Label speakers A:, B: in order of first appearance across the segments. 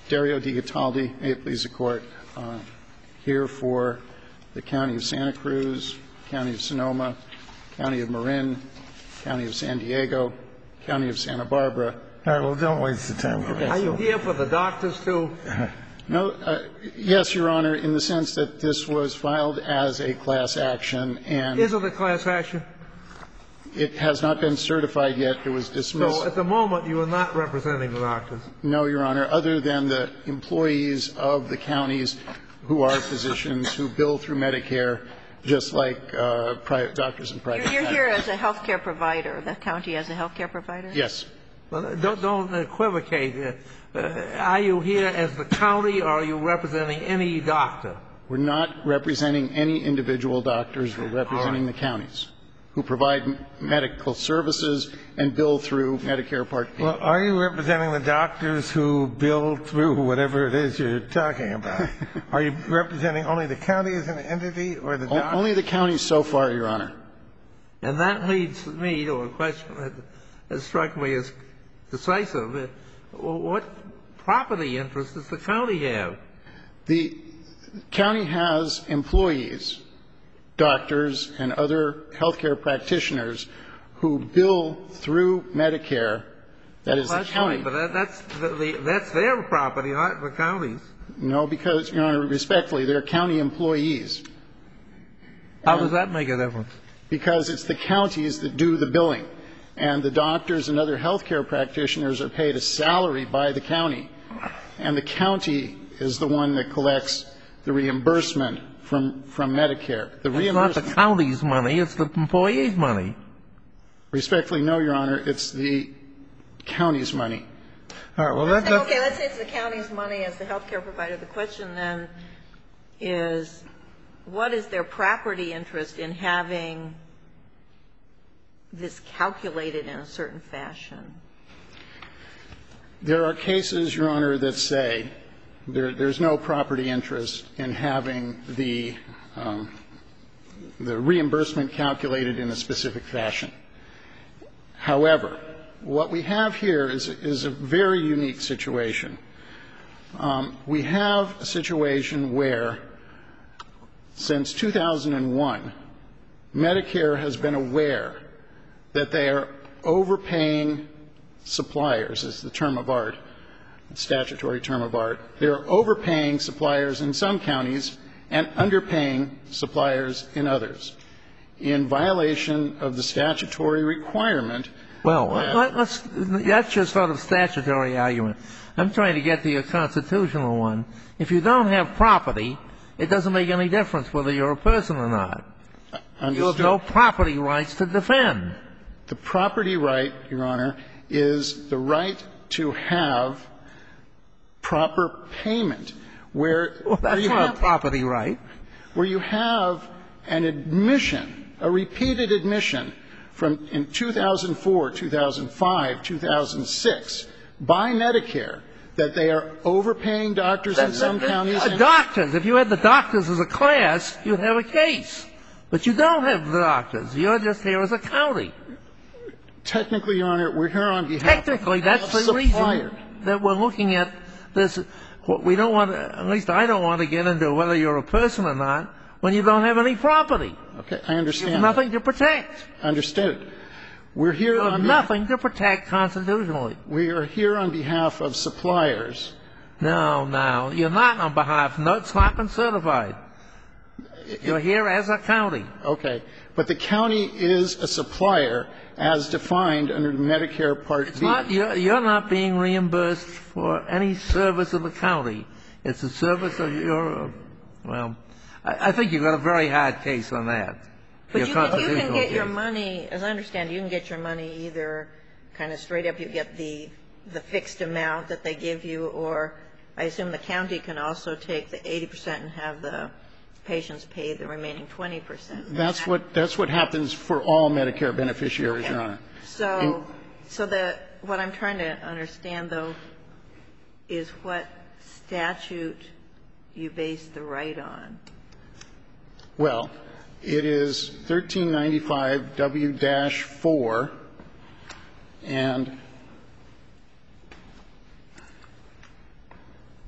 A: Dario Di Cataldi, may it please the Court, here for the County of Santa Cruz, County of Sonoma, County of Marin, County of San Diego, County of Santa Barbara.
B: All right, well, don't waste the time.
A: Okay.
C: Are you here for the doctors, too?
A: No, yes, Your Honor, in the sense that this was filed as a class action, and
C: Is it a class action?
A: it has not been certified yet. It was dismissed.
C: So at the moment, you are not representing the doctors?
A: No, Your Honor, other than the employees of the counties who are physicians who bill through Medicare, just like private doctors and private
D: You're here as a health care provider, the county as a health care provider?
A: Yes.
C: Well, don't equivocate. Are you here as the county, or are you representing any doctor?
A: We're not representing any individual doctors. We're representing the counties who provide medical services and bill through Medicare Part B.
B: Well, are you representing the doctors who bill through whatever it is you're talking about? Are you representing only the county as an entity or the doctors?
A: Only the counties so far, Your Honor.
C: And that leads me to a question that has struck me as decisive. What property interest does the county have?
A: The county has employees, doctors and other health care practitioners who bill through Medicare. That is the county.
C: Right, but that's their property, not the county's.
A: No, because, Your Honor, respectfully, they're county employees.
C: How does that make a difference?
A: Because it's the counties that do the billing, and the doctors and other health care practitioners are paid a salary by the county, and the county is the one that collects the reimbursement from Medicare.
C: It's not the county's money, it's the employee's money.
A: Respectfully, no, Your Honor, it's the county's money.
B: All right, well, let's
D: say it's the county's money as the health care provider. The question then is, what is their property interest in having this calculated in a certain fashion?
A: There are cases, Your Honor, that say there's no property interest in having the reimbursement calculated in a specific fashion. However, what we have here is a very unique situation. We have a situation where, since 2001, Medicare has been aware that they are overpaying suppliers, is the term of art, statutory term of art. They're overpaying suppliers in some counties and underpaying suppliers in others, in violation of the statutory requirement.
C: Well, that's your sort of statutory argument. I'm trying to get to a constitutional one. If you don't have property, it doesn't make any difference whether you're a person or not.
A: Understood.
C: You have no property rights to defend.
A: The property right, Your Honor, is the right to have proper payment.
C: Well, that's not a property right.
A: Where you have an admission, a repeated admission from in 2004, 2005, 2006 by Medicare that they are overpaying doctors in some counties.
C: Doctors. If you had the doctors as a class, you'd have a case. But you don't have the doctors. You're just here as a county.
A: Technically, Your Honor, we're here on behalf of
C: Technically, that's the reason that we're looking at this. We don't want to, at least I don't want to get into whether you're a person or not when you don't have any property.
A: Okay, I understand.
C: You have nothing to protect.
A: Understood. We're here
C: You
A: on
C: have nothing to protect constitutionally.
A: We are here on behalf of suppliers.
C: No, you're not on behalf. No, it's not been certified. You're here as a county.
A: Okay. But the county is a supplier as defined under Medicare Part B.
C: It's not, you're not being reimbursed for any service of the county. It's a service of your, well, I think you've got a very hard case on that.
D: But you can get your money, as I understand, you can get your money either kind of straight up, you get the fixed amount that they give you, or I assume the county can also take the 80% and have the patients pay the remaining 20%.
A: That's what happens for all Medicare beneficiaries, Your Honor.
D: So what I'm trying to understand, though, is what statute you base the right on.
A: Well, it is 1395 W-4, and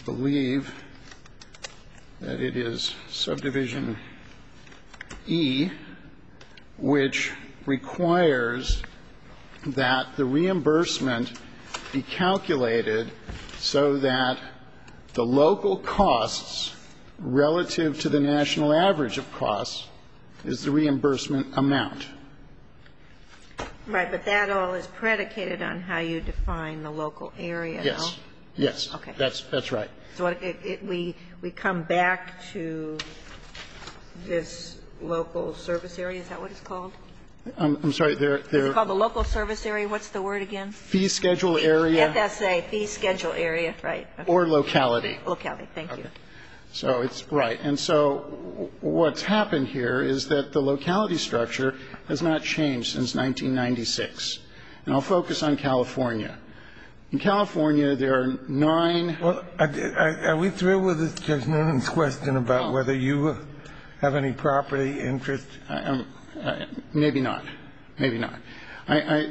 A: believe that it is subdivision E, which requires that the reimbursement be calculated so that the local costs relative to the national average of costs is the reimbursement amount.
D: Right, but that all is predicated on how you define the local area,
A: Yes.
D: no?
A: Yes.
D: Okay.
A: That's right.
D: So we come back to this local service area. Is that what it's called?
A: I'm sorry.
D: Is it called the local service area? What's the word again?
A: Fee schedule area
D: FSA, fee schedule area, right. Okay.
A: or locality.
D: Locality, thank you.
A: So it's right. And so what's happened here is that the locality structure has not changed since 1996. And I'll focus on California. In California, there are 9.
B: Well, are we through with Judge Noonan's question about whether you have any property interest?
A: Maybe not. Maybe not.
B: I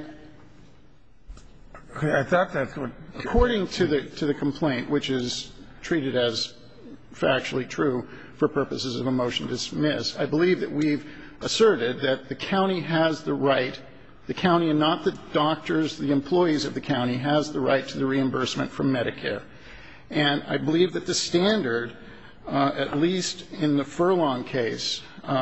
B: thought that's what.
A: According to the complaint, which is treated as factually true for purposes of a motion to dismiss, I believe that we've asserted that the county has the right, the county and not the doctors, the employees of the county, has the right to the reimbursement from Medicare. And I believe that the standard, at least in the Furlong case,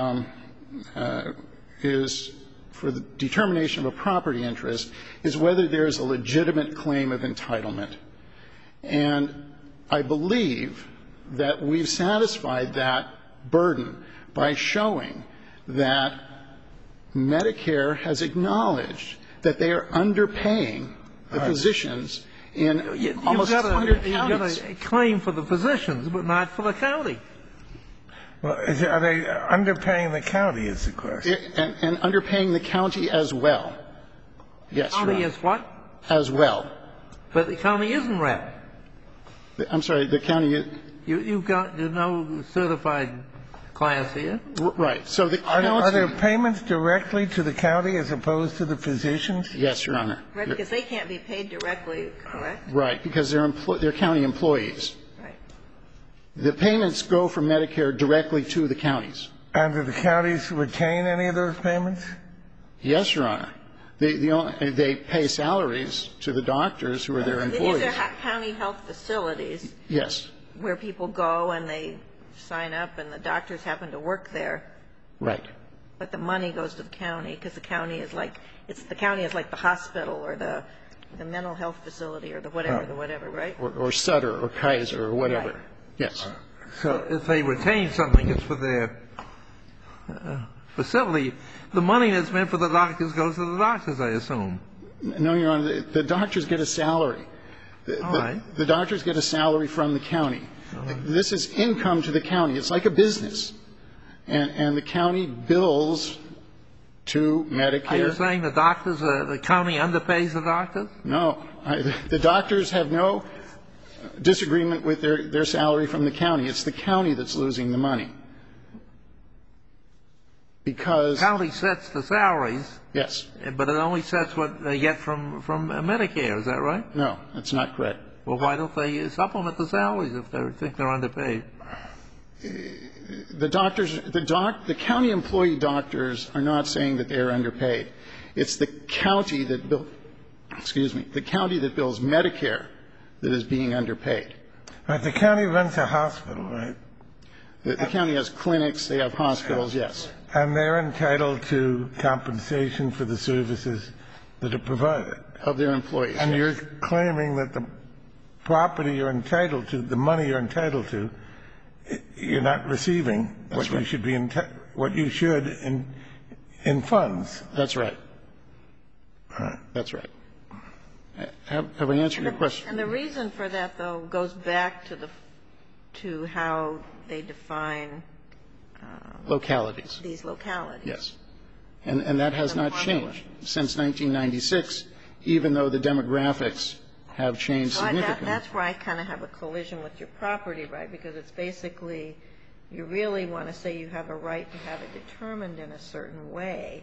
A: is for the determination of a property interest is whether there is a legitimate claim of entitlement. And I believe that we've satisfied that burden by showing that Medicare has acknowledged that they are underpaying the physicians in almost 100 counties.
C: You've got a claim for the physicians, but not for the county.
B: Well, are they underpaying the county is the question.
A: And underpaying the county as well. Yes, Your Honor.
C: County is what?
A: As well.
C: But the county isn't rep.
A: I'm sorry, the county is.
C: You've got no certified class here.
A: Right. So the county.
B: Are there payments directly to the county as opposed to the physicians?
A: Yes, Your Honor.
D: Right, because they can't be paid directly, correct?
A: Right, because they're county employees.
D: Right.
A: The payments go from Medicare directly to the counties.
B: And do the counties retain any of those payments?
A: Yes, Your Honor. They pay salaries to the doctors who are their employees.
D: These are county health facilities.
A: Yes.
D: Where people go and they sign up and the doctors happen to work there.
A: Right.
D: But the money goes to the county because the county is like the hospital or the mental health facility or the whatever, right?
A: Or Sutter or Kaiser or whatever.
D: Right.
A: Yes.
C: So if they retain something, it's for their facility. The money that's meant for the doctors goes to the doctors, I assume.
A: No, Your Honor. The doctors get a salary.
C: All right.
A: The doctors get a salary from the county. This is income to the county. It's like a business. And the county bills to Medicare.
C: Are you saying the doctors, the county underpays the doctors?
A: No. The doctors have no disagreement with their salary from the county. It's the county that's losing the money. Because.
C: The county sets the salaries.
A: Yes.
C: But it only sets what they get from Medicare. Is that right?
A: No, that's not correct.
C: Well, why don't they supplement the salaries if they think they're underpaid?
A: The county employee doctors are not saying that they are underpaid. It's the county that bills Medicare that is being underpaid.
B: Right. The county runs a hospital, right?
A: The county has clinics. They have hospitals, yes.
B: And they're entitled to compensation for the services that are provided.
A: Of their employees.
B: And
A: yes.
B: you're claiming that the property you're entitled to, the money you're entitled to, you're not receiving what you should be what you should in funds.
A: That's right.
B: All right.
A: That's right. Have I answered your question?
D: And the reason for that, though, goes back to how they define
A: localities.
D: These localities.
A: Yes. And that has not changed since 1996, even though the demographics have changed significantly.
D: That's where I kind of have a collision with your property right, because it's basically you really want to say you have a right to have it determined in a certain way.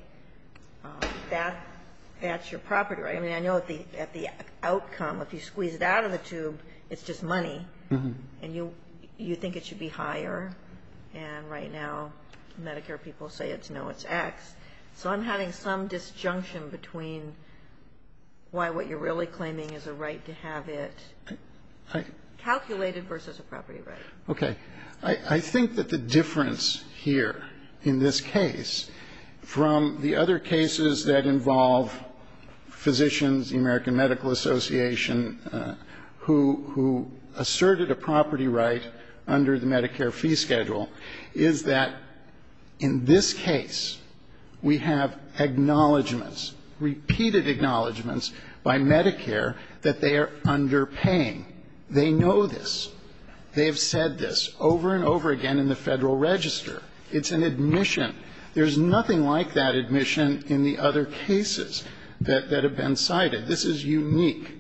D: That's your property right. I mean, I know at the outcome, if you squeeze it out of the tube, it's just money, and you think it should be higher, and right now Medicare people say it's X. So I'm having some disjunction between why what you're really claiming is a right to have it calculated versus a property right.
A: Okay. I think that the difference here in this case from the other cases that involve physicians, the American Medical Association, who asserted a property right under the Medicare fee schedule, is that in this case we have acknowledgments, repeated acknowledgments by Medicare that they are underpaying. They know this. They have said this over and over again in the Federal Register. It's an admission. There's nothing like that admission in the other cases that have been cited. This is unique.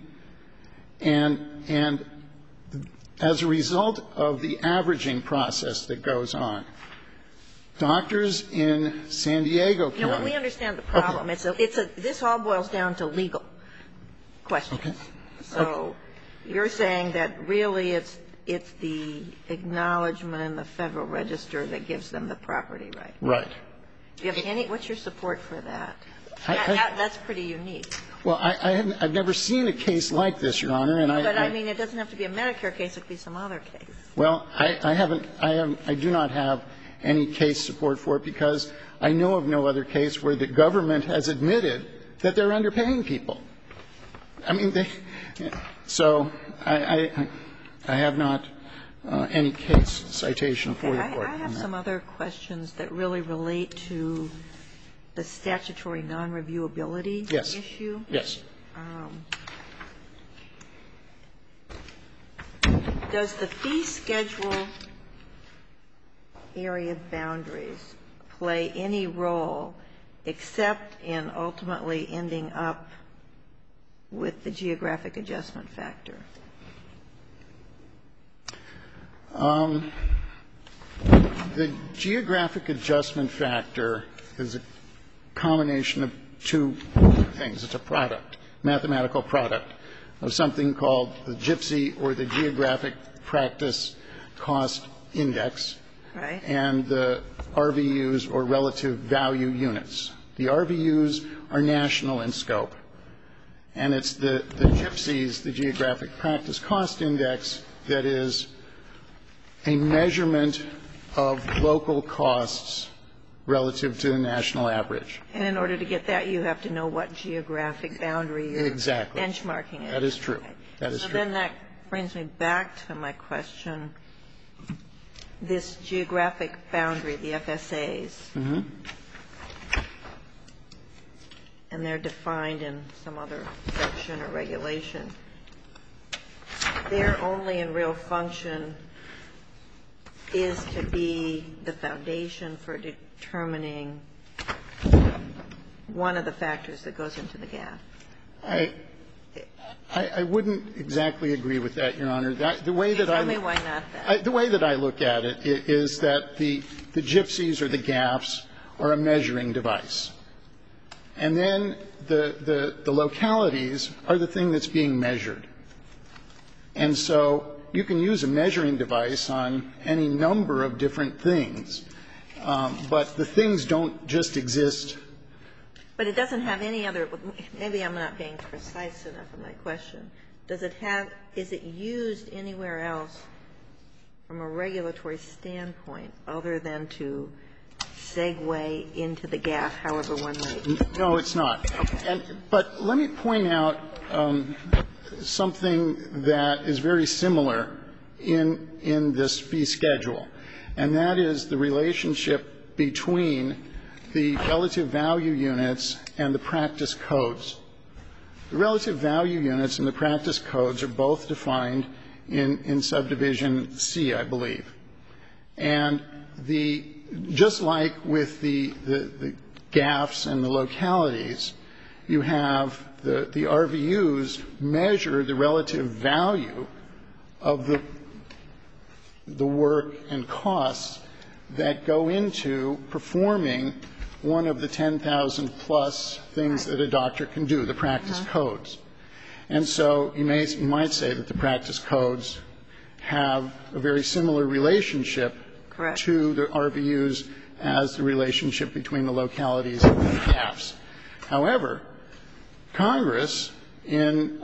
A: And as a result of the averaging process that goes on, doctors in San Diego County.
D: No, we understand the problem. Okay. This all boils down to legal questions.
A: Okay.
D: So you're saying that really it's the acknowledgment in the Federal Register that gives them the property right.
A: Right.
D: Do you have what's your support for that? That's pretty unique.
A: Well, I've never seen a case like this, Your Honor,
D: But I mean, it doesn't have to be a Medicare case. It could be some other case.
A: Well, I do not have any case support for it because I know of no other case where the government has admitted that they're underpaying people. I mean, so I have not any case citation for the Court.
D: I have some other questions that really relate to the statutory non-reviewability issue.
A: Yes.
D: Does the fee schedule area boundaries play any role except in ultimately ending up with the geographic adjustment factor?
A: The geographic adjustment factor is a combination of two things. It's a product, mathematical product, of something called the GPSI, or the Geographic Practice Cost Index,
D: right,
A: and the RVUs, or relative value units. The RVUs are national in scope, and it's the GPSIs, the Geographic Practice Cost Index, that is a measurement of local costs relative to the national average.
D: And in order to get that, you have to know what geographic boundary you're benchmarking it.
A: That is true. That is
D: so
A: true.
D: Then that brings me back to my question. This geographic boundary, the FSAs, and they're defined in some other section or regulation, their only and real function is to be the foundation for determining one of the factors that goes into the gap.
A: I wouldn't exactly agree with that, Your Honor. The way that
D: Tell me why not that.
A: The way that I look at it is that the GPSIs, or the gaps, are a measuring device. And then the localities are the thing that's being measured. And so you can use a measuring device on any number of different things, but the things don't just exist.
D: But it doesn't have any other – maybe I'm not being precise enough in my question. Does it have – is it used anywhere else from a regulatory standpoint other than to segue into the gap, however one might?
A: No, it's not. But let me point out something that is very similar in this fee schedule, and that is the relationship between the relative value units and the practice codes. The relative value units and the practice codes are both defined in subdivision C, I believe. And just like with the gaps and the localities, you have the RVUs measure the relative value of the work and costs that go into performing one of the 10,000 plus things that a doctor can do, the practice codes. And so you might say that the practice codes have a very similar relationship to the RVUs as the relationship between the localities and the CAFs. However, Congress in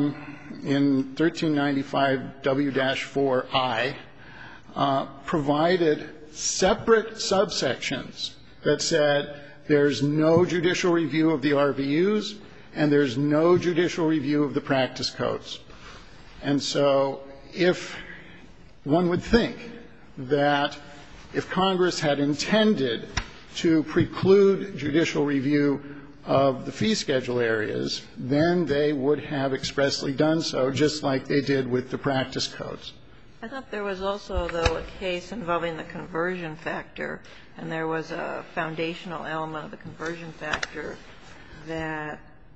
A: 1395 W-4I provided separate subsections that said there's no judicial review of the RVUs and there's no judicial review of the practice codes. And so if one would think that if Congress had intended to preclude judicial review of the fee schedule areas, then they would have expressly done so, just like they did with the practice codes.
D: I thought there was also, though, a case involving the conversion factor, and there was a foundational element of the conversion factor that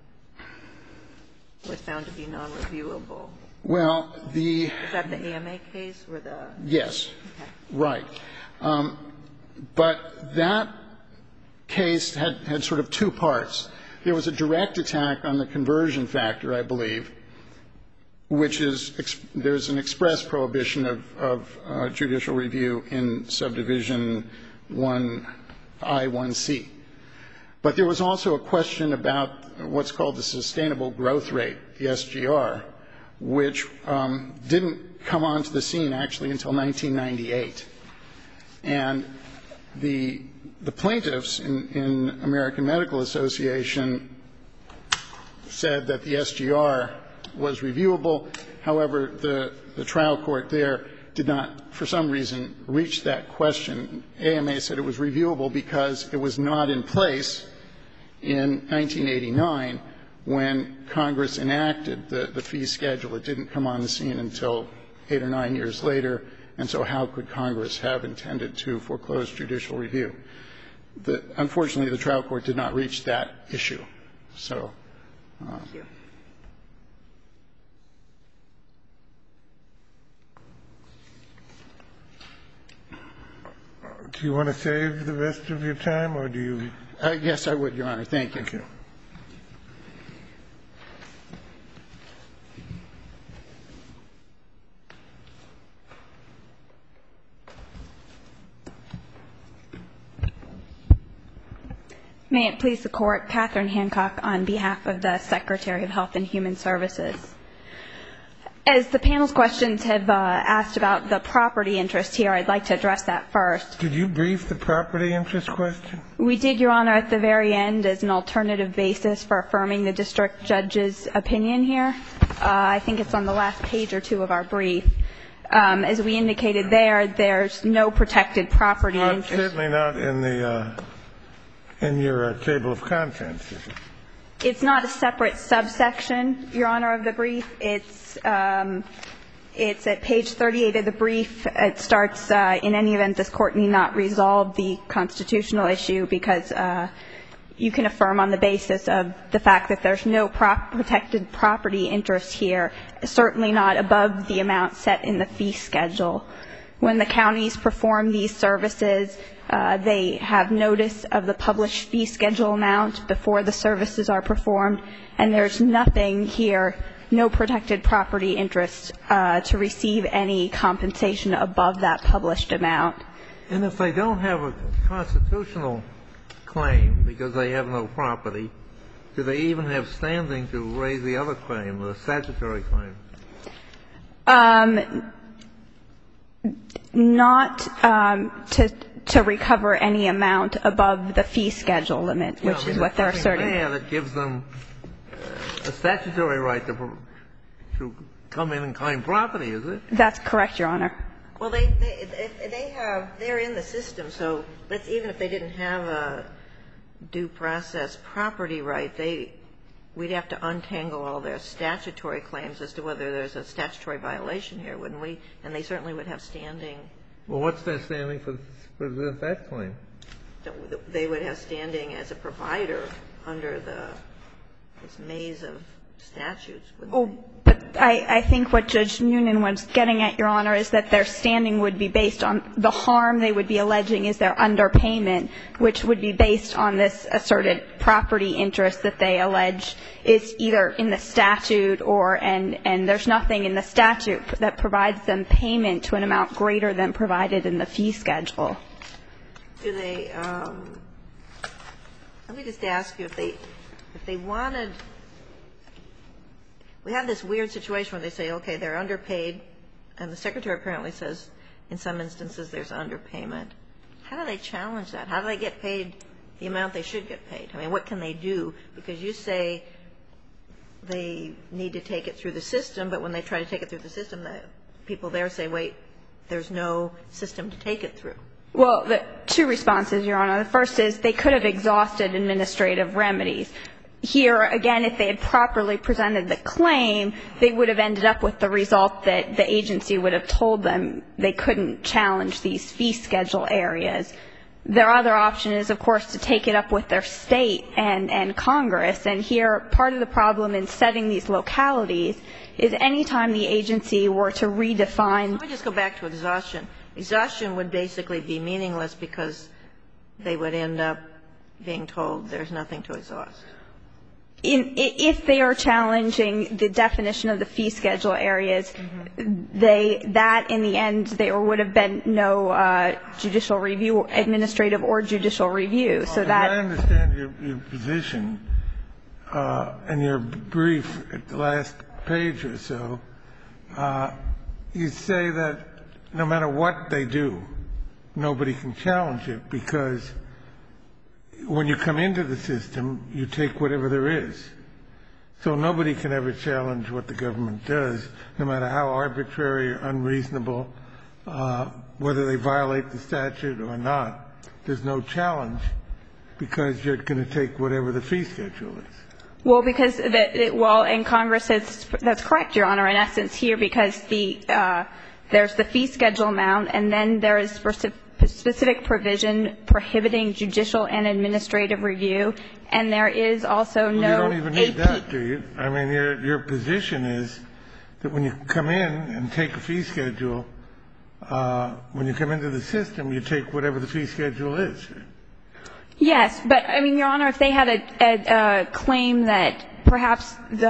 D: was found to be non-reviewable.
A: Well,
D: Is that the AMA case?
A: Yes.
D: Okay.
A: Right. But that case had sort of two parts. There was a direct attack on the conversion factor, I believe, which is there's an express prohibition of judicial review in subdivision 1I1C. But there was also a question about what's called the sustainable growth rate, the SGR, which didn't come onto the scene actually until 1998. And the plaintiffs in American Medical Association said that the SGR was reviewable. However, the trial court there did not, for some reason, reach that question. AMA said it was reviewable because it was not in place in 1989 when Congress enacted the fee schedule. It didn't come on the scene until 8 or 9 years later, and so how could Congress have intended to foreclose judicial review? Unfortunately, the trial court did not reach that issue. So.
D: Thank you.
B: Do you want to save the rest of your time, or do you?
A: Yes, I would, Your Honor. Thank you.
B: Thank you.
E: May it please the Court, Catherine Hancock on behalf of the Secretary of Health and Human Services. As the panel's questions have asked about the property interest here, I'd like to address that first.
B: Did you brief the property interest question?
E: We did, Your Honor, at the very end as an alternative basis for affirming the district judge's opinion here. I think it's on the last page or two of our brief. As we indicated there, there's no protected property interest.
B: Certainly not in your table of contents, is it?
E: It's not a separate subsection, Your Honor, of the brief. It's at page 38 of the brief. It starts, in any event, this Court need not resolve the constitutional issue because you can affirm on the basis of the fact that there's no protected property interest here, certainly not above the amount set in the fee schedule. When the counties perform these services, they have notice of the published fee schedule amount before the services are performed, and there's nothing here, no protected property interest to receive any compensation above that published amount.
C: And if they don't have a constitutional claim because they have no property, do they even have standing to raise the other claim, the statutory claim?
E: Not to recover any amount above the fee schedule limit, which is what they're asserting.
C: That gives them a statutory right to come in and claim property, is it?
E: That's correct, Your Honor.
D: Well, they're in the system, so even if they didn't have a due process property right, we'd have to untangle all their statutory claims as to whether there's a statutory violation here, wouldn't we? And they certainly would have standing.
C: Well, what's their standing for that claim?
D: They would have standing as a provider under this maze of statutes, wouldn't
E: Well,
D: they?
E: but I think what Judge Noonan was getting at, Your Honor, is that their standing would be based on the harm they would be alleging is their underpayment, which would be based on this asserted property interest that they allege is either in the statute or and there's nothing in the statute that provides them payment to an amount greater than provided in the fee schedule.
D: Do they let me just ask you, if they wanted, we have this weird situation where they say, okay, they're underpaid, and the Secretary apparently says in some instances there's underpayment. How do they challenge that? How do they get paid the amount they should get paid? I mean, what can they do? Because you say they need to take it through the system, but when they try to take it through the system, the people there say, wait, there's no system to take it through.
E: Well, two responses, Your Honor. The first is they could have exhausted administrative remedies. Here, again, if they had properly presented the claim, they would have ended up with the result that the agency would have told them they couldn't challenge these fee schedule areas. Their other option is, of course, to take it up with their state and Congress. And here, part of the problem in setting these localities is any time the agency were to redefine.
D: Let me just go back to exhaustion. Exhaustion would basically be meaningless because they would end up being told there's nothing to exhaust.
E: If they are challenging the definition of the fee schedule areas, that in the end there would have been no judicial review, administrative or judicial review. So that
B: I understand your position in your brief at the last page or so. You say that no matter what they do, nobody can challenge it because when you come into the system, you take whatever there is. So nobody can ever challenge what the government does, no matter how arbitrary or unreasonable, whether they violate the statute or not. There's no challenge because you're going to take whatever the fee schedule is.
E: Well, because in Congress, that's correct, Your Honor, in essence here, because there's the fee schedule amount, and then there is specific provision prohibiting judicial and administrative review, and there is also no
B: You don't even need that, do you? I mean, your position is that when you come in and take a fee schedule, when you come into the system, you take whatever the fee schedule is.
E: Yes, but, I mean, Your Honor, if they had a claim that perhaps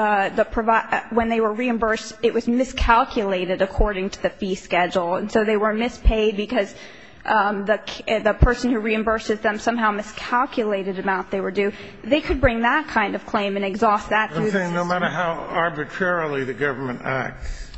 E: when they were reimbursed, it was miscalculated according to the fee schedule, and so they were mispaid because the person who reimburses them somehow miscalculated the amount they were due, they could bring that kind of claim and exhaust that through the system.
B: I'm saying no matter how arbitrarily the government acts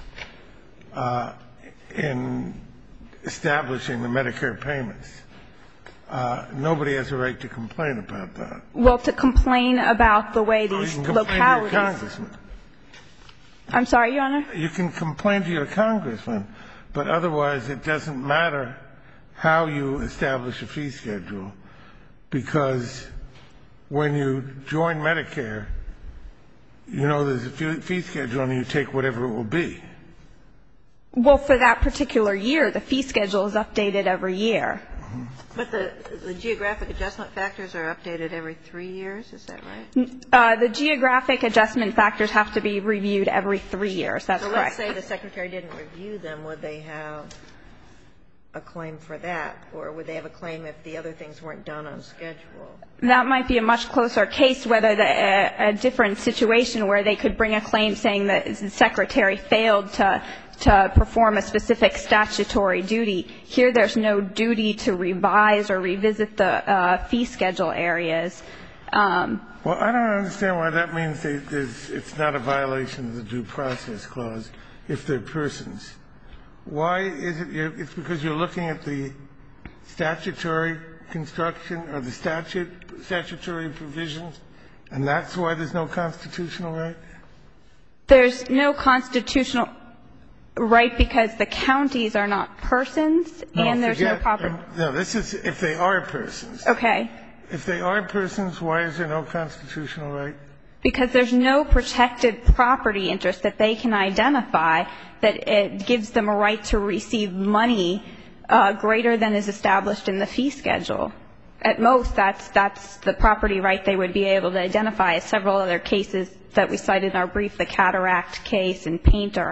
B: in establishing the Medicare payments, nobody has a right to complain about that.
E: Well, to complain about the way these
B: You can
E: localities.
B: complain to your congressman.
E: I'm sorry, Your Honor?
B: You can complain to your congressman, but otherwise it doesn't matter how you establish a fee schedule, because when you join Medicare, you know there's a fee schedule and you take whatever it will be.
E: Well, for that particular year, the fee schedule is updated every year.
D: But the geographic adjustment factors are updated every 3 years, is that right?
E: The geographic adjustment factors have to be reviewed every 3 years. That's
D: so
E: correct.
D: So let's say the Secretary didn't review them. Would they have a claim for that, or would they have a claim if the other things weren't done on schedule?
E: That might be a much closer case, whether a different situation where they could bring a claim saying that the Secretary failed to perform a specific statutory duty. Here there's no duty to revise or revisit the fee schedule areas.
B: Well, I don't understand why that means it's not a violation of the Due Process Clause if they're persons. Why is it? It's because you're looking at the statutory construction or the statutory provisions, and that's why there's no constitutional right?
E: There's no constitutional right because the counties are not persons and there's no property.
B: No, this is if they are persons.
E: Okay.
B: If they are persons, why is there no constitutional right?
E: Because there's no protected property interest that they can identify that it gives them a right to receive money greater than is established in the fee schedule. At most, that's the property right they would be able to identify. As several other cases that we cited in our brief, the Cataract case and Painter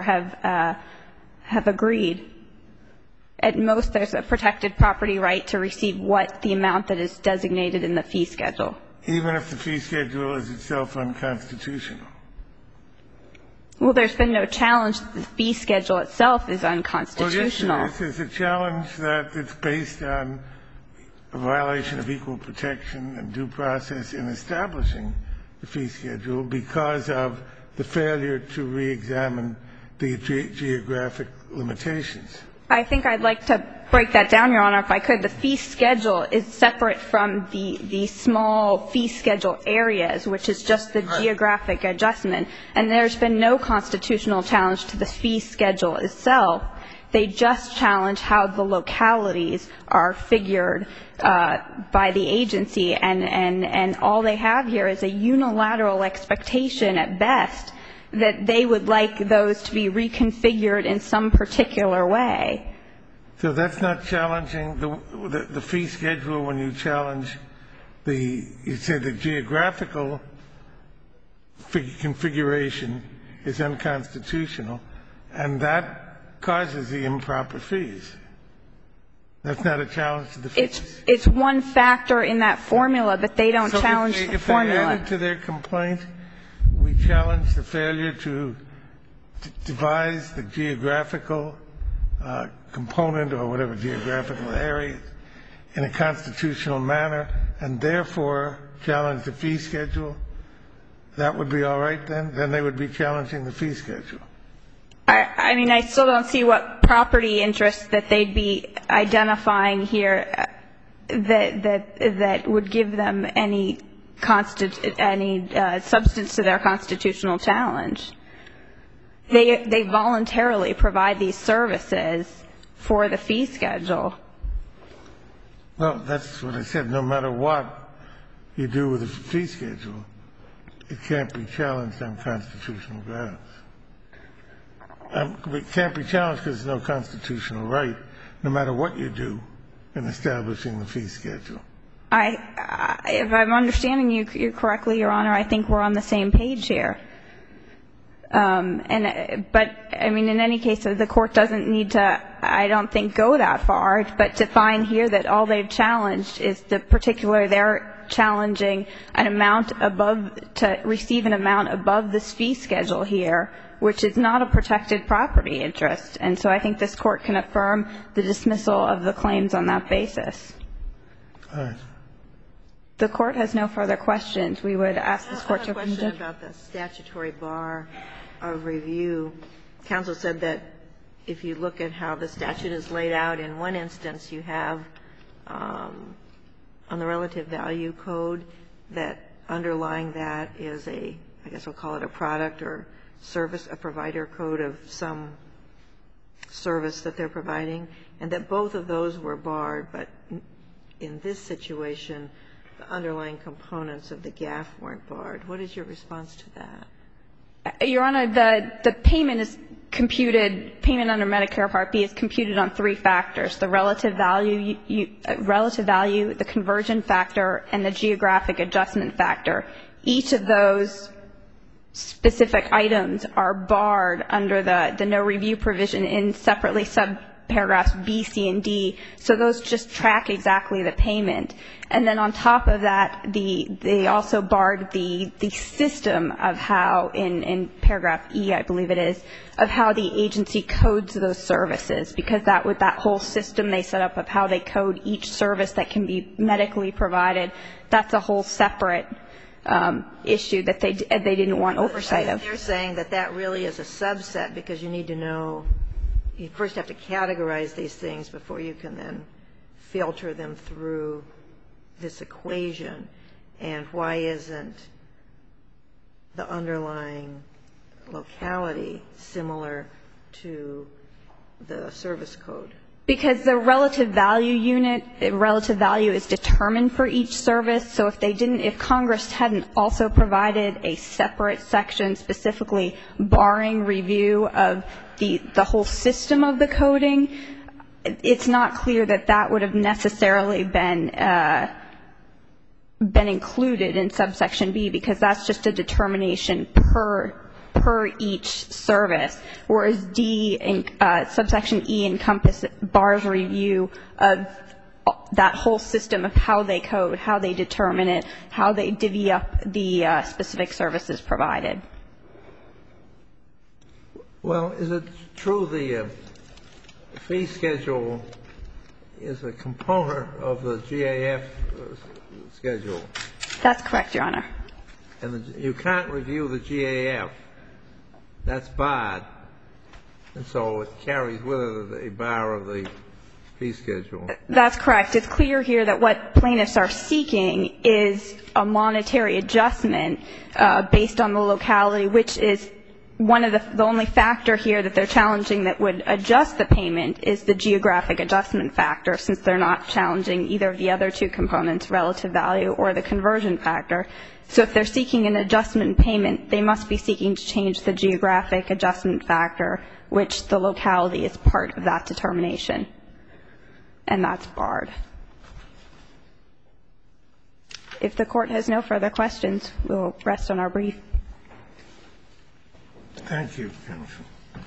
E: have agreed. At most, there's a protected property right to receive what the amount that is designated in the fee schedule.
B: Even if the fee schedule is itself unconstitutional?
E: Well, there's been no challenge that the fee schedule itself is unconstitutional.
B: Well, yes, there's a challenge that it's based on a violation of equal protection and due process in establishing the fee schedule because of the failure to reexamine the geographic limitations.
E: I think I'd like to break that down, Your Honor, if I could. The fee schedule is separate from the small fee schedule areas, which is just the geographic adjustment. And there's been no constitutional challenge to the fee schedule itself. They just challenge how the localities are figured by the agency. And all they have here is a unilateral expectation at best that they would like those to be reconfigured in some particular way.
B: So that's not challenging the fee schedule when you challenge you said the geographical configuration is unconstitutional, and that causes the improper fees. That's not a challenge to the fees.
E: It's one factor in that formula, but they don't challenge the formula.
B: If they added to their complaint, we challenge the failure to devise the geographical component or whatever geographical area in a constitutional manner, and therefore challenge the fee schedule, that would be all right then? Then they would be challenging the fee schedule.
E: I mean, I still don't see what property interest that they'd be identifying here that would give them any substance to their constitutional challenge. They voluntarily provide these services for the fee schedule.
B: Well, that's what I said. No matter what you do with the fee schedule, it can't be challenged on constitutional grounds. It can't be challenged because there's no constitutional right, no matter what you do in establishing the fee schedule.
E: If I'm understanding you correctly, Your Honor, I think we're on the same page here. But I mean, in any case, the court doesn't need to, I don't think, go that far. But to find here that all they've challenged is the particular, they're challenging an amount above, to receive an amount above this fee schedule here, which is not a protected property interest. And so I think this court can affirm the dismissal of the claims on that basis.
B: All right.
E: The court has no further questions. We would ask this court to
D: I have a question about the statutory bar of review. Counsel said that if you look at how the statute is laid out, in one instance you have on the relative value code that underlying that is I guess we'll call it a product or service, a provider code of some service that they're providing, and that both of those were barred, but in this situation, the underlying components of the GAF weren't barred. What is your response to that? Your
E: Honor, the payment is computed, payment under Medicare Part B is computed on three factors: the relative value, the conversion factor, and the geographic adjustment factor. Each of those specific items are barred under the no review provision in separately subparagraphs B, C, and D. So those just track exactly the payment. And then on top of that, they also barred the system of how, in paragraph E, I believe it is, of how the agency codes those services, because that whole system they set up of how they code each service that can be medically provided, that's a whole separate issue that they didn't want oversight of.
D: They're saying that that really is a subset because you need to know, you first have to categorize these things before you can then filter them through this equation. And why isn't the underlying locality similar to the service code?
E: Because the relative value unit, relative value is determined for each service. So if Congress hadn't also provided a separate section specifically barring review of the whole system of the coding, it's not clear that that would have necessarily been been included in subsection B, because that's just a determination per each service, whereas subsection E encompasses BAR's review of that whole system of how they code, how they determine it, how they divvy up the specific services provided.
C: Well, is it true the fee schedule is a component of the GAF schedule?
E: That's correct, Your Honor.
C: And you can't review the GAF. That's barred. And so it carries with it a bar of the fee schedule.
E: That's correct. It's clear here that what plaintiffs are seeking is a monetary adjustment based on the locality, which is one of the only factor here that they're challenging that would adjust the payment is the geographic adjustment factor, since they're not challenging either of the other two components, relative value or the conversion factor. So if they're seeking an adjustment payment, they must be seeking to change the geographic adjustment factor, which the locality is part of that determination. And that's barred. If the Court has no further questions, we'll rest on our brief.
B: Thank you, counsel.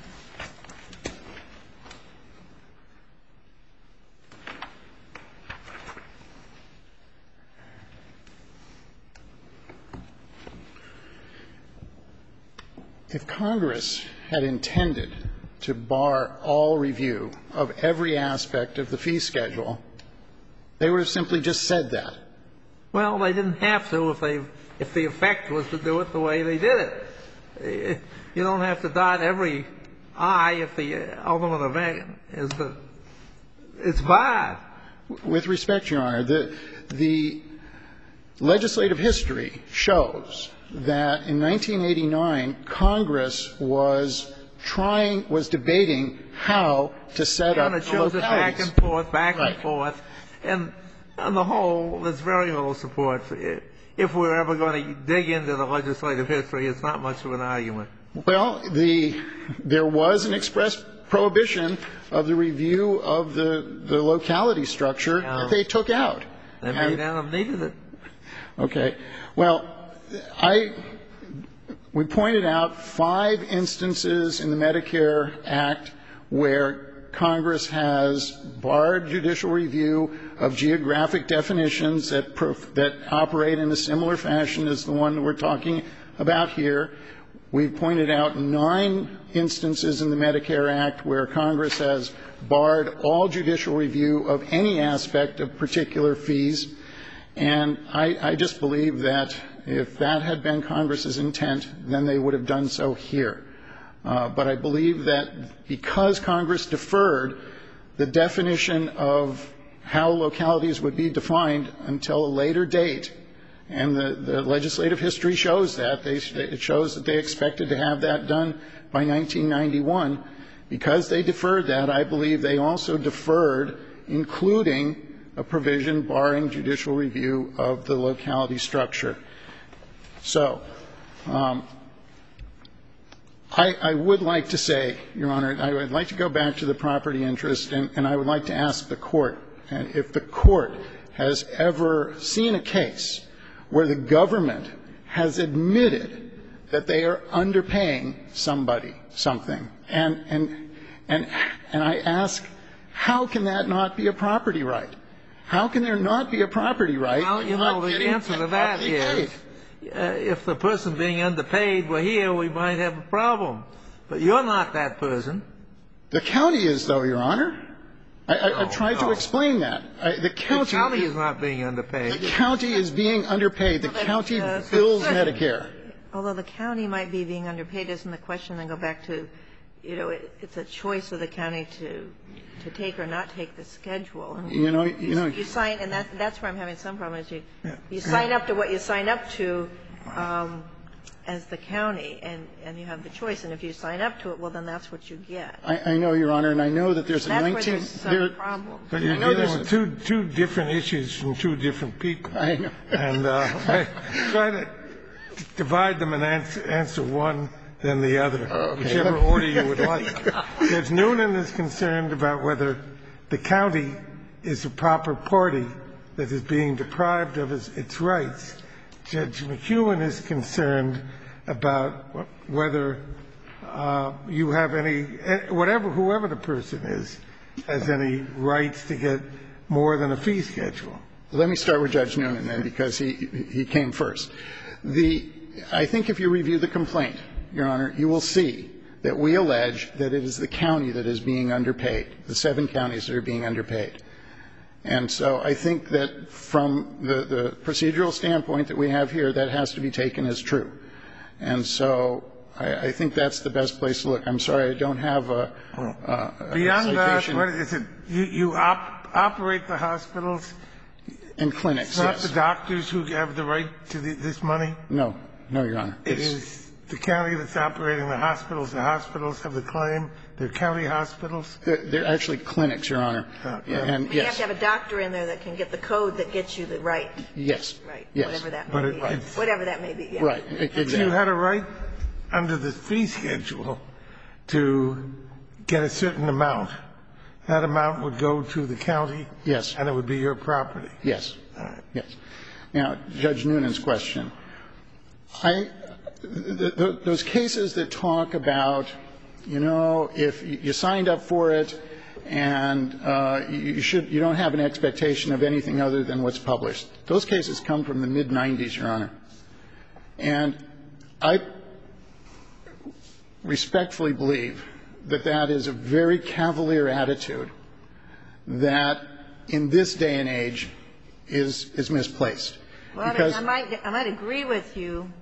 A: If Congress had intended to bar all review of every aspect of the fee schedule, they would have simply just said that.
C: Well, they didn't have to if the effect was to do it the way they did it. You don't have to dot every I if the ultimate event is that it's barred.
A: With respect, Your Honor, the legislative history shows that in 1989, Congress was debating how to set up the localities.
C: And it shows it back and forth. And on the whole, there's very little support. If we're ever going to dig into the legislative history, it's not much of an argument.
A: Well, there was an express prohibition of the review of the locality structure that they took out.
C: They may not have needed it.
A: Okay. Well, we pointed out 5 instances in the Medicare Act where Congress has barred judicial review of geographic definitions that operate in a similar fashion as the one we're talking about here. We've pointed out 9 instances in the Medicare Act where Congress has barred all judicial review of any aspect of particular fees. And I just believe that if that had been Congress's intent, then they would have done so here. But I believe that because Congress deferred the definition of how localities would be defined until a later date, and the legislative history shows that, it shows that they expected to have that done by 1991. Because they deferred that, I believe they also deferred including a provision barring judicial review of the locality structure. So I would like to say, Your Honor, I would like to go back to the property interest, and I would like to ask the Court if the Court has ever seen a case where the government has admitted that they are underpaying somebody something. And I ask, how can that not be a property right? How can there not be a property right?
C: Well, you know, the answer to that is if the person being underpaid were here, we might have a problem. But you're not that person.
A: The county is, though, Your Honor. I've tried to explain that. The county
C: is not being underpaid.
A: The county is being underpaid. The county bills Medicare.
D: Although the county might be being underpaid, isn't the question then go back to, you know, it's a choice of the county to take or not take the schedule. And you sign, and that's where I'm having some problem, is you sign up to what you sign up to as the county, and you have the choice. And if you sign up to it, well, then that's what you get.
A: I know, Your Honor, and I know that there's a 19
D: That's where there's some problem.
B: But you're dealing with two different issues from 2 different people.
A: I know.
B: And try to divide them and answer one, then the other, whichever order you would like. Judge Noonan is concerned about whether the county is a proper party that is being deprived of its rights. Judge McEwen is concerned about whether you have any, whoever the person is, has any rights to get more than a fee schedule.
A: Let me start with Judge Noonan then, because he came first. I think if you review the complaint, Your Honor, you will see that we allege that it is the county that is being underpaid, the 7 counties that are being underpaid. And so I think that from the procedural standpoint that we have here, that has to be taken as true. And so I think that's the best place to look. I'm sorry, I don't have a
B: beyond
A: citation.
B: that, what is it? You operate the hospitals?
A: And clinics,
B: It's not
A: yes.
B: the doctors who have the right to this money?
A: No. No, Your Honor.
B: It is the county that's operating the hospitals. The hospitals have the claim. They're county hospitals?
A: They're actually clinics, Your Honor. And
D: You have to have a doctor in there that can get the code that gets you the right.
A: Yes.
D: Right.
A: Yes.
D: Whatever that may be. Whatever that may be, yeah.
A: Right. Exactly.
B: If you had a right under the fee schedule to get a certain amount, that amount would go to the county?
A: Yes.
B: And it would be your property?
A: Yes.
B: All right.
A: Yes. Now, Judge Noonan's question. Those cases that talk about, you know, if you signed up for it and you don't have an expectation of anything other than what's published, those cases come from the mid-'90s, Your Honor. And I respectfully believe that that is a very cavalier attitude that in this day and age is misplaced.
D: Well,
A: Because
D: I might agree with you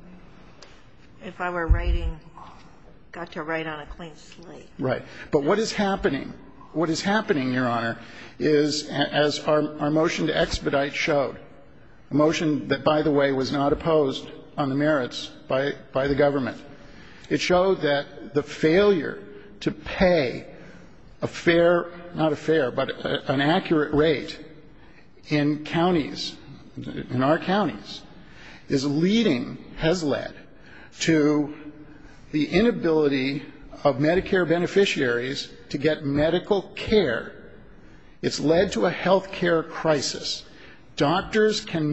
D: if I were got to write on a clean slate.
A: Right. But what is happening, Your Honor, is, as our motion to expedite showed, a motion that, by the way, was not opposed on the merits by the government, it showed that the failure to pay a fair, not a fair, but an accurate rate in counties, in our counties, has led to the inability of Medicare beneficiaries to get medical care. It's led to a health care crisis. Doctors in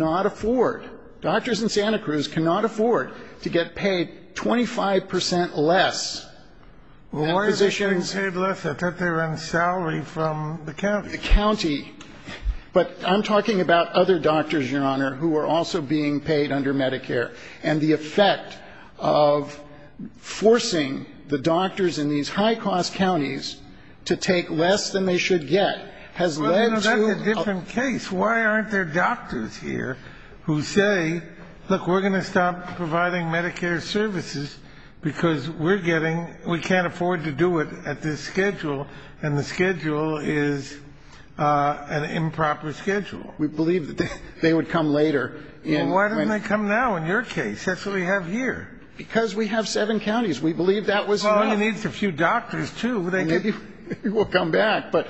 A: Santa Cruz cannot afford to get paid 25% less.
B: Well, why are they getting paid less? I thought they were on salary from the county.
A: The county. But I'm talking about other doctors, Your Honor, who are also being paid under Medicare. And the effect of forcing the doctors in these high-cost counties to take less than they should get has led to...
B: That's a different case. Why aren't there doctors here who say, look, we're going to stop providing Medicare services because we can't afford to do it at this schedule, and the schedule is an improper schedule?
A: We believe that they would come later.
B: Well, why didn't they come now in your case? That's what we have here.
A: Because we have 7 counties. We believe that was enough.
B: Well, you need a few doctors, too.
A: Maybe we'll come back. But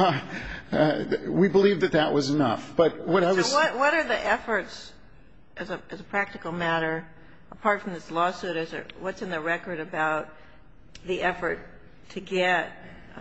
A: we believe that was enough. But what I was...
D: So what are the efforts, as a practical matter, apart from this lawsuit, what's in the record about the effort to get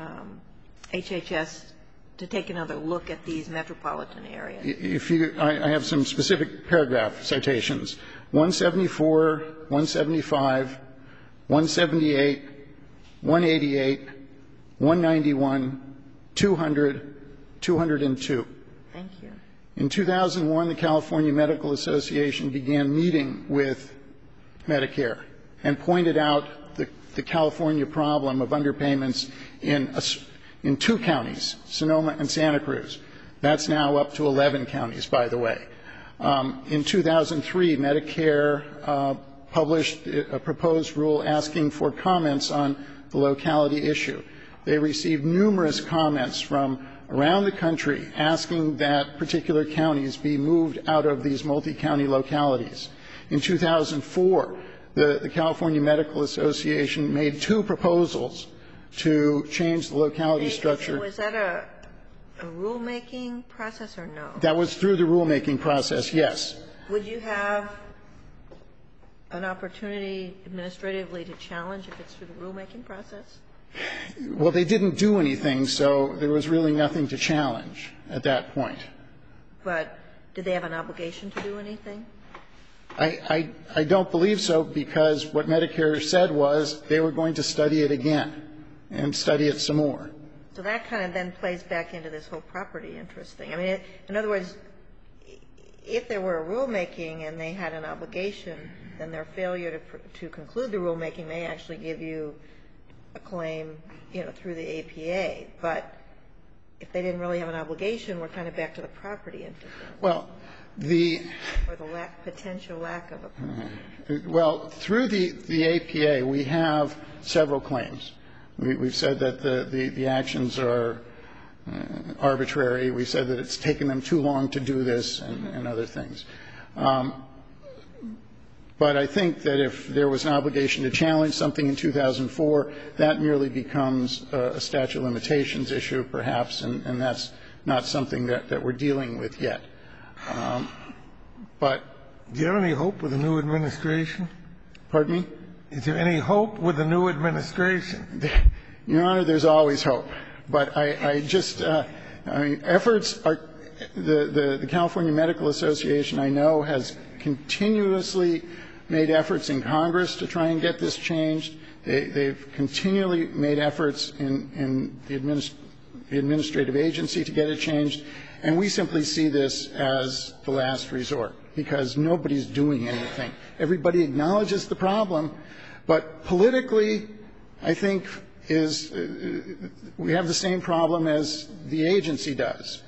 D: HHS to take another look at these metropolitan areas?
A: I have some specific paragraph citations. 174, 175, 178, 188, 191, 200, 202.
D: Thank you.
A: In 2001, the California Medical Association began meeting with Medicare and pointed out the California problem of underpayments in 2 counties, Sonoma and Santa Cruz. That's now up to 11 counties, by the way. In 2003, Medicare published a proposed rule asking for comments on the locality issue. They received numerous comments from around the country asking that particular counties be moved out of these multi-county localities. In 2004, the California Medical Association made 2 proposals to change the locality structure.
D: Was that a rulemaking process or no?
A: That was through the rulemaking process, yes.
D: Would you have an opportunity administratively to challenge if it's through the rulemaking process?
A: Well, they didn't do anything, so there was really nothing to challenge at that point.
D: But did they have an obligation to do anything?
A: I don't believe so, because what Medicare said was they were going to study it again and study it some more.
D: So that kind of then plays back into this whole property interest thing. I mean, in other words, if there were a rulemaking and they had an obligation, then their failure to conclude the rulemaking may actually give you a claim, you know, through the APA. But if they didn't really have an obligation, we're kind of back to the property interest.
A: Well,
D: or the potential lack of a property.
A: Well, through the APA, we have several claims. We've said that the actions are arbitrary. We said that it's taken them too long to do this and other things. But I think that if there was an obligation to challenge something in 2004, that merely becomes a statute of limitations issue, perhaps, and that's not something that we're dealing with yet. But
B: do you have any hope with the new administration?
A: Pardon me?
B: Is there any hope with the new administration?
A: Your Honor, there's always hope. But I just, I mean, efforts are, the California Medical Association, I know, has continuously made efforts in Congress to try and get this changed. They've continually made efforts in the administrative agency to get it changed. And we simply see this as the last resort, because nobody's doing anything. Everybody acknowledges the problem, but politically, I think, we have the same problem as the agency does.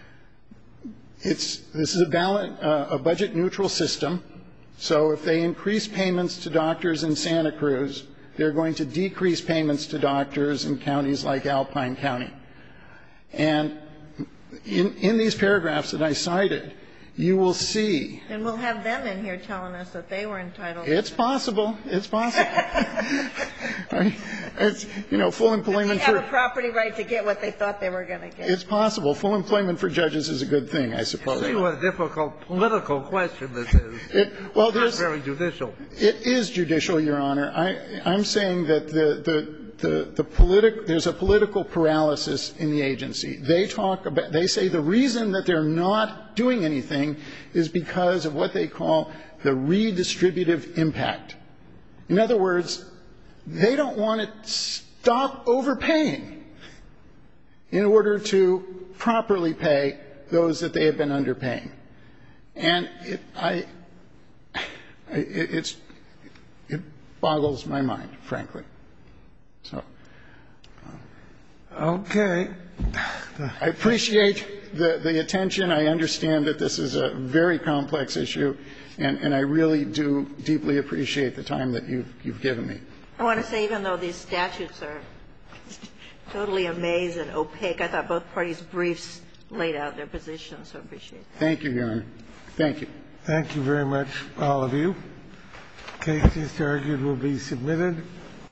A: This is a budget-neutral system, so if they increase payments to doctors in Santa Cruz, they're going to decrease payments to doctors in counties like Alpine County. And in these paragraphs that I cited, you will see.
D: And we'll have them in here telling us that they were entitled.
A: It's possible. It's possible. I mean, it's, you know, full employment
D: They have a property right to get what they thought they were going to get.
A: It's possible. Full employment for judges is a good thing, I suppose.
C: See what a difficult political question this is.
A: Well,
C: it's not very judicial.
A: It is judicial, Your Honor. I'm saying that there's a political paralysis in the agency. They say the reason that they're not doing anything is because of what they call the redistributive impact. In other words, they don't want to stop overpaying in order to properly pay those that they have been underpaying. And it boggles my mind, frankly. So,
B: okay.
A: I appreciate the attention. I understand that this is a very complex issue, and I really do deeply appreciate the time that you've given me.
D: I want to say, even though these statutes are totally a maze and opaque, I thought both parties' briefs laid out their positions, so I appreciate that.
A: Thank you, Your Honor. Thank you.
B: Thank you very much, all of you. The case just argued will be submitted.